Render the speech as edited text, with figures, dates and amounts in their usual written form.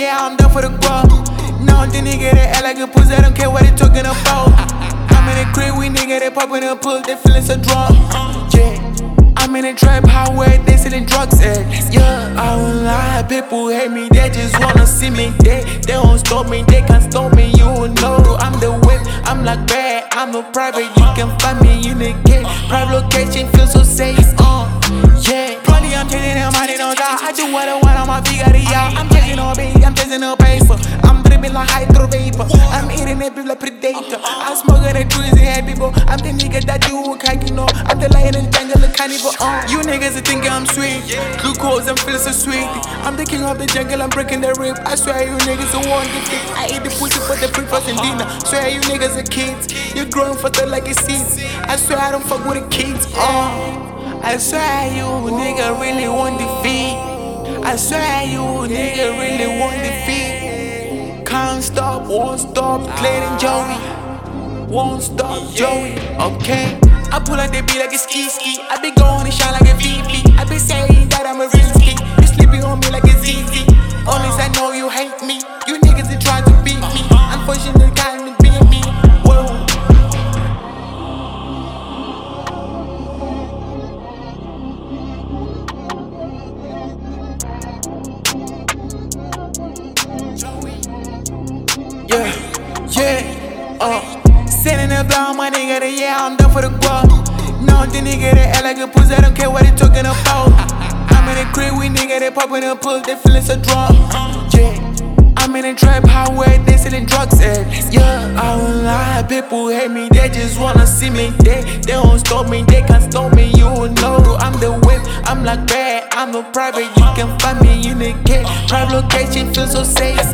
yeah, I'm down for the grub. Now the nigga that act like a pussy, I don't care what they talking about. I'm in the crib, we nigga, they poppin' a pull, they feelin' so drunk. Yeah, I'm in the trap highway, they sellin' drugs, yeah. I won't lie, people hate me, they just wanna see me dead. They won't stop me, they can't stop me, you know. I'm the whip, I'm like bad, I'm no private, you can find me in the gate. Private location, feel so safe, yeah. Probably I'm chasing them, I don't die. I do what I want on my feet, got it, y'all. I'm chasing on baby, I'm chasing on paper. I'm dripping like hydro vapor. I'm eating it like predator. I'm smoking the trees and head people. I'm the nigga that do what you know. I'm the lion in the jungle, the carnivore. You niggas are thinking I'm sweet. Glucose, I'm feeling so sweet. I'm the king of the jungle, I'm breaking the rip. I swear you niggas are one the dick. I eat the pussy for the breakfast and dinner. Swear you niggas are kids. You're growing faster like a seeds. I swear I don't fuck with the kids. I swear you nigga really want defeat. I swear you nigga really want defeat. Can't stop, won't stop, Clayton Joey. Won't stop, Joey, okay. I pull out the beat like a ski. I be going and shine like a VP. I be saying that I'm a risky. You sleeping on me like a ZZ. Unless I know you hate me. You niggas are trying to beat me. Unfortunately, can't beat me. Whoa. Sitting there blowing my nigga, yeah, I'm down for the grub. Now the nigga that act like a pussy, I don't care what they talking about. I'm in the crib, we nigga, they poppin' a pull, they feelin' so drunk. Yeah, I'm in the trap highway, they sellin' drugs, yeah. I won't lie, people hate me, they just wanna see me dead. They won't stop me, they can't stop me, you know. I'm the whip, I'm like bad, I'm no private, you can find me in the gate. Private location, feel so safe.